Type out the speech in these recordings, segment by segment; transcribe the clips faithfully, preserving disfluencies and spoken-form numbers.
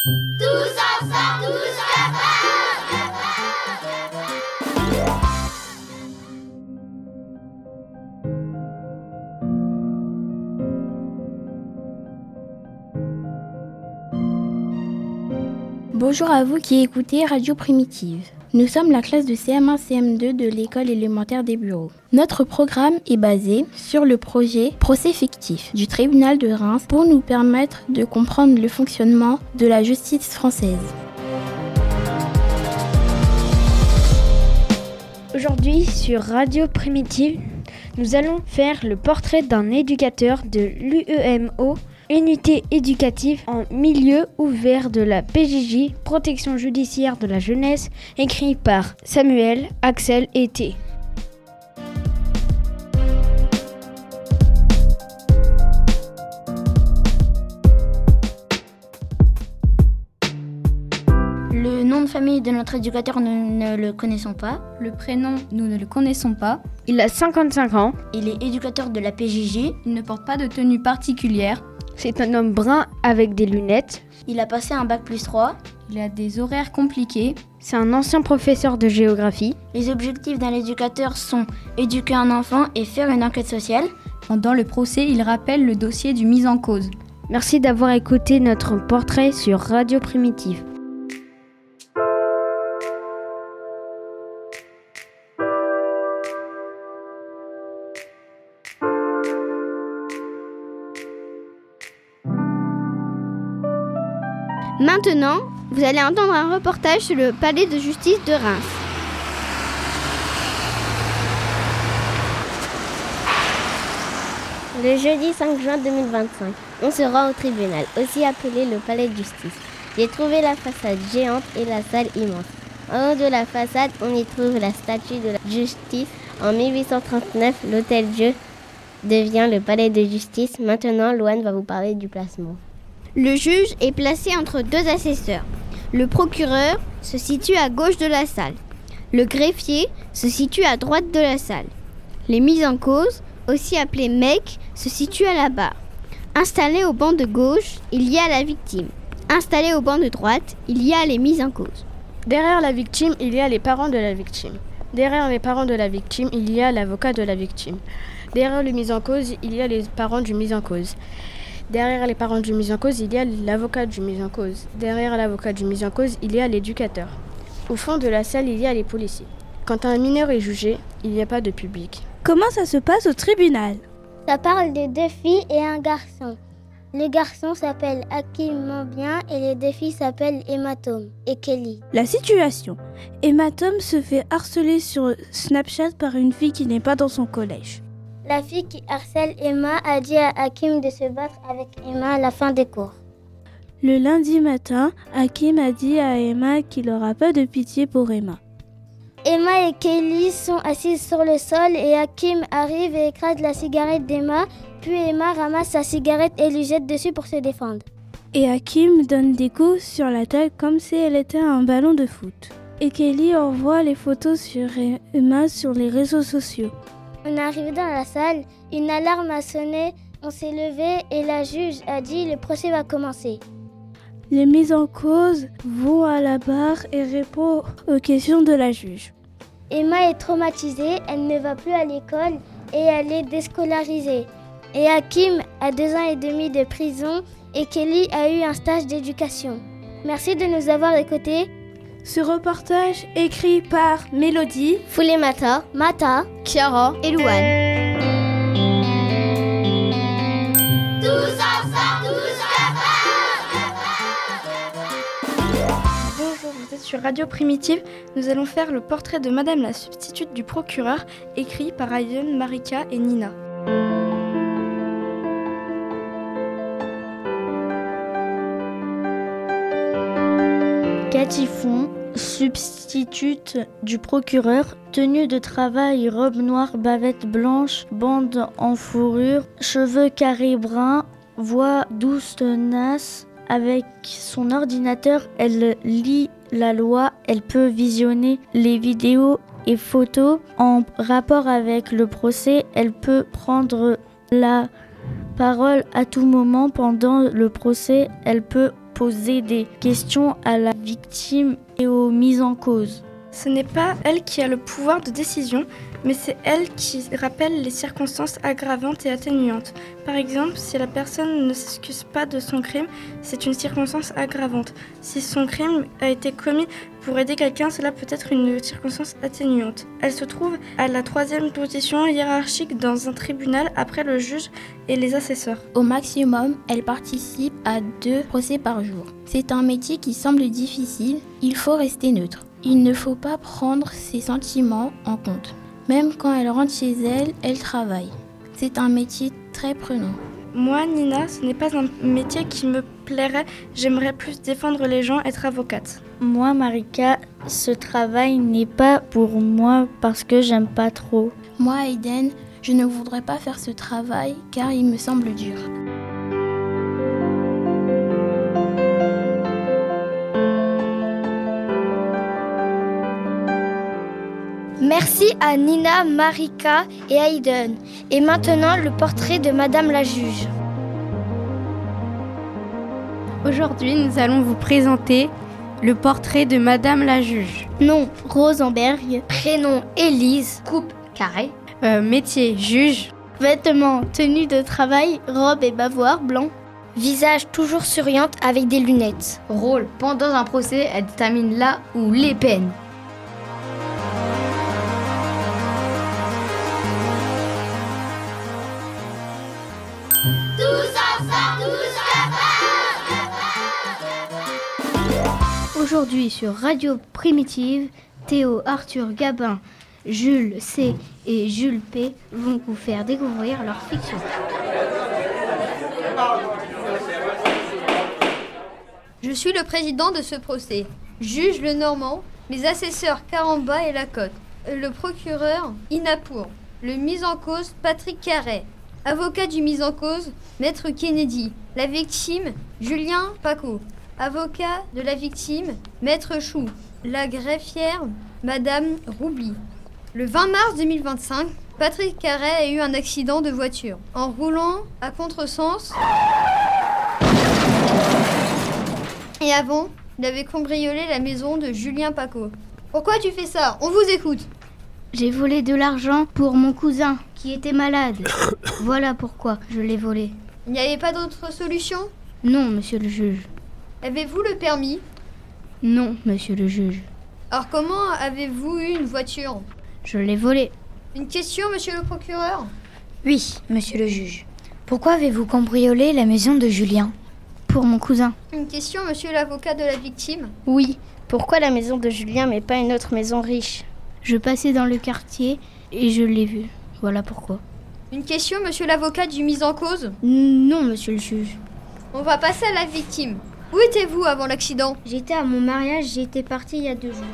Tous ensemble, tous Bonjour à vous qui écoutez Radio Primitive. Nous sommes la classe de C M un C M deux de l'école élémentaire des Bureaux. Notre programme est basé sur le projet Procès fictif du tribunal de Reims pour nous permettre de comprendre le fonctionnement de la justice française. Aujourd'hui sur Radio Primitive, nous allons faire le portrait d'un éducateur de l'U E M O, Unité éducative en milieu ouvert de la P J J, Protection judiciaire de la jeunesse, écrit par Samuel, Axel et T. Le nom de famille de notre éducateur, nous ne le connaissons pas. Le prénom, nous ne le connaissons pas. Il a cinquante-cinq ans. Il est éducateur de la P J J. Il ne porte pas de tenue particulière. C'est un homme brun avec des lunettes. Il a passé un bac plus trois. Il a des horaires compliqués. C'est un ancien professeur de géographie. Les objectifs d'un éducateur sont éduquer un enfant et faire une enquête sociale. Pendant le procès, il rappelle le dossier du mis en cause. Merci d'avoir écouté notre portrait sur Radio Primitive. Maintenant, vous allez entendre un reportage sur le palais de justice de Reims. Le jeudi cinq juin deux mille vingt-cinq, on se rend au tribunal, aussi appelé le palais de justice. J'ai trouvé la façade géante et la salle immense. En haut de la façade, on y trouve la statue de la justice. En mille huit cent trente-neuf, l'Hôtel-Dieu devient le palais de justice. Maintenant, Louane va vous parler du placement. Le juge est placé entre deux assesseurs. Le procureur se situe à gauche de la salle. Le greffier se situe à droite de la salle. Les mis en cause, aussi appelés mecs, se situent à la barre. Installé au banc de gauche, il y a la victime. Installé au banc de droite, il y a les mis en cause. Derrière la victime, il y a les parents de la victime. Derrière les parents de la victime, il y a l'avocat de la victime. Derrière le mis en cause, il y a les parents du mis en cause. Derrière les parents du mis en cause, il y a l'avocat du mis en cause. Derrière l'avocat du mis en cause, il y a l'éducateur. Au fond de la salle, il y a les policiers. Quand un mineur est jugé, il n'y a pas de public. Comment ça se passe au tribunal ? Ça parle de deux filles et un garçon. Le garçon s'appelle Hakim Mambien et les deux filles s'appellent Hématome et Kelly. La situation. Hématome se fait harceler sur Snapchat par une fille qui n'est pas dans son collège. La fille qui harcèle Emma a dit à Hakim de se battre avec Emma à la fin des cours. Le lundi matin, Hakim a dit à Emma qu'il n'aura pas de pitié pour Emma. Emma et Kelly sont assises sur le sol et Hakim arrive et écrase la cigarette d'Emma, puis Emma ramasse sa cigarette et lui jette dessus pour se défendre. Et Hakim donne des coups sur la table comme si elle était un ballon de foot. Et Kelly envoie les photos sur Emma sur les réseaux sociaux. On est arrivé dans la salle, une alarme a sonné, on s'est levé et la juge a dit le procès va commencer. Les mises en cause vont à la barre et répondent aux questions de la juge. Emma est traumatisée, elle ne va plus à l'école et elle est déscolarisée. Et Hakim a deux ans et demi de prison et Kelly a eu un stage d'éducation. Merci de nous avoir écoutés. Ce reportage écrit par Mélodie, Foulemata, Mata, Chiara et Louane. Tous ensemble, tous Bonjour, vous êtes sur Radio Primitive. Nous allons faire le portrait de Madame la substitute du procureur, écrit par Ayun, Marika et Nina. Cathy Font, substitute du procureur, tenue de travail, robe noire, bavette blanche, bande en fourrure, cheveux carrés bruns, voix douce tenace. Avec son ordinateur, elle lit la loi, elle peut visionner les vidéos et photos en rapport avec le procès. Elle peut prendre la parole à tout moment pendant le procès. Elle peut poser des questions à la victime et aux mises en cause. Ce n'est pas elle qui a le pouvoir de décision, mais c'est elle qui rappelle les circonstances aggravantes et atténuantes. Par exemple, si la personne ne s'excuse pas de son crime, c'est une circonstance aggravante. Si son crime a été commis pour aider quelqu'un, cela peut être une circonstance atténuante. Elle se trouve à la troisième position hiérarchique dans un tribunal après le juge et les assesseurs. Au maximum, elle participe à deux procès par jour. C'est un métier qui semble difficile, il faut rester neutre. Il ne faut pas prendre ses sentiments en compte. Même quand elle rentre chez elle, elle travaille. C'est un métier très prenant. Moi, Nina, ce n'est pas un métier qui me plairait. J'aimerais plus défendre les gens, être avocate. Moi, Marika, ce travail n'est pas pour moi parce que j'aime pas trop. Moi, Aiden, je ne voudrais pas faire ce travail car il me semble dur. Merci à Nina, Marika et Aiden. Et maintenant, le portrait de Madame la juge. Aujourd'hui, nous allons vous présenter le portrait de Madame la juge. Nom, Rosenberg. Prénom, Élise. Coupe, carré. Euh, métier, juge. Vêtements, tenue de travail, robe et bavoir, blanc. Visage toujours souriante avec des lunettes. Rôle, pendant un procès, elle détermine la ou les peines. Aujourd'hui sur Radio Primitive, Théo, Arthur, Gabin, Jules C et Jules P vont vous faire découvrir leur fiction. Je suis le président de ce procès. Juge Lenormand, les assesseurs Caramba et Lacotte, le procureur Inapour, le mis en cause Patrick Carret, avocat du mis en cause Maître Kennedy, la victime Julien Paco, avocat de la victime Maître Chou, la greffière Madame Roubli. Le vingt mars deux mille vingt-cinq, Patrick Carret a eu un accident de voiture en roulant à contresens. Et avant, il avait cambriolé la maison de Julien Paco. Pourquoi tu fais ça? On vous écoute. J'ai volé de l'argent pour mon cousin qui était malade. Voilà pourquoi je l'ai volé. Il n'y avait pas d'autre solution? Non, monsieur le juge. Avez-vous le permis? Non, monsieur le juge. Alors comment avez-vous eu une voiture? Je l'ai volée. Une question, monsieur le procureur? Oui, monsieur le juge. Pourquoi avez-vous cambriolé la maison de Julien? Pour mon cousin. Une question, monsieur l'avocat de la victime? Oui. Pourquoi la maison de Julien mais pas une autre maison riche? Je passais dans le quartier et je l'ai vu. Voilà pourquoi. Une question, monsieur l'avocat du mis en cause? Non, monsieur le juge. On va passer à la victime. Où étiez-vous avant l'accident? J'étais à mon mariage, j'étais partie il y a deux jours.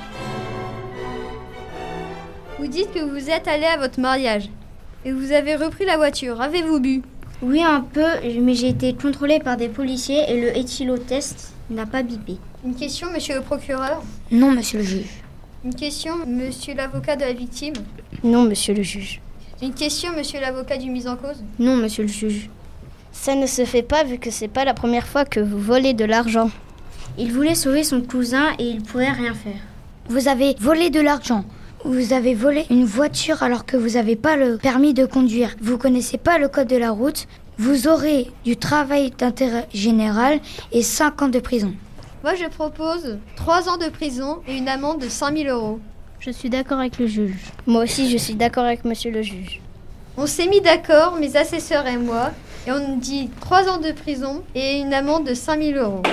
Vous dites que vous êtes allé à votre mariage et vous avez repris la voiture. Avez-vous bu? Oui, un peu, mais j'ai été contrôlée par des policiers et le éthylotest n'a pas bipé. Une question, monsieur le procureur? Non, monsieur le juge. Une question, monsieur l'avocat de la victime? Non, monsieur le juge. Une question, monsieur l'avocat du mis en cause? Non, monsieur le juge. Ça ne se fait pas vu que c'est pas la première fois que vous volez de l'argent. Il voulait sauver son cousin et il pourrait rien faire. Vous avez volé de l'argent. Vous avez volé une voiture alors que vous n'avez pas le permis de conduire. Vous connaissez pas le code de la route. Vous aurez du travail d'intérêt général et cinq ans de prison. Moi, je propose trois ans de prison et une amende de cinq mille euros. Je suis d'accord avec le juge. Moi aussi, je suis d'accord avec monsieur le juge. On s'est mis d'accord, mes assesseurs et moi, et on dit trois ans de prison et une amende de cinq mille euros.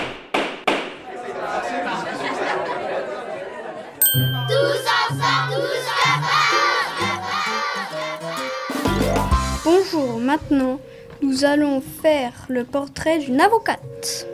Bonjour, maintenant, nous allons faire le portrait d'une avocate.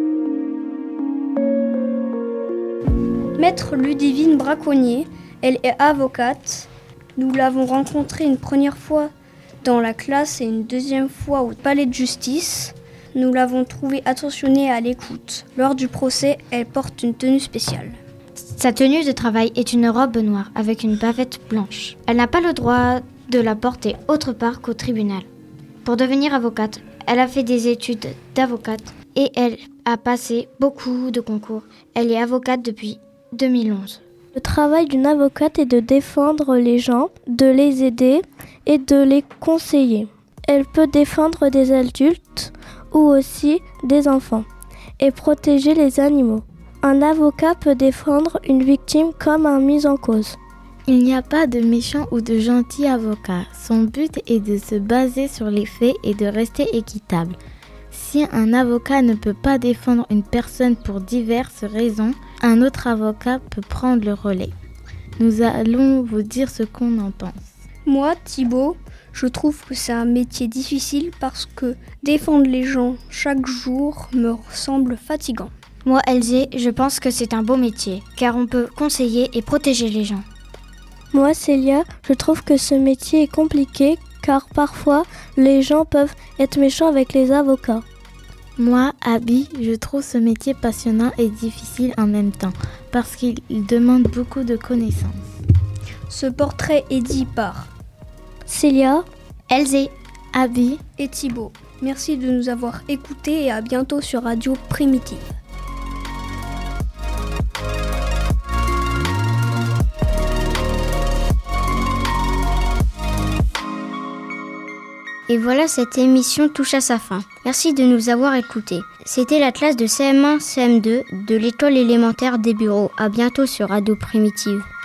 Maître Ludivine Braconnier, elle est avocate. Nous l'avons rencontrée une première fois dans la classe et une deuxième fois au palais de justice. Nous l'avons trouvée attentionnée à l'écoute. Lors du procès, elle porte une tenue spéciale. Sa tenue de travail est une robe noire avec une bavette blanche. Elle n'a pas le droit de la porter autre part qu'au tribunal. Pour devenir avocate, elle a fait des études d'avocate et elle a passé beaucoup de concours. Elle est avocate depuis deux mille onze. Le travail d'une avocate est de défendre les gens, de les aider et de les conseiller. Elle peut défendre des adultes ou aussi des enfants et protéger les animaux. Un avocat peut défendre une victime comme un mis en cause. Il n'y a pas de méchants ou de gentils avocats. Son but est de se baser sur les faits et de rester équitable. Si un avocat ne peut pas défendre une personne pour diverses raisons, un autre avocat peut prendre le relais. Nous allons vous dire ce qu'on en pense. Moi, Thibaut, je trouve que c'est un métier difficile parce que défendre les gens chaque jour me semble fatigant. Moi, Elzé, je pense que c'est un beau métier, car on peut conseiller et protéger les gens. Moi, Célia, je trouve que ce métier est compliqué car parfois les gens peuvent être méchants avec les avocats. Moi, Abby, je trouve ce métier passionnant et difficile en même temps parce qu'il demande beaucoup de connaissances. Ce portrait est dit par Célia, Elzé, Abby et Thibaut. Merci de nous avoir écoutés et à bientôt sur Radio Primitive. Et voilà, cette émission touche à sa fin. Merci de nous avoir écoutés. C'était la classe de C M un C M deux de l'école élémentaire des Bureaux. À bientôt sur Radio Primitive.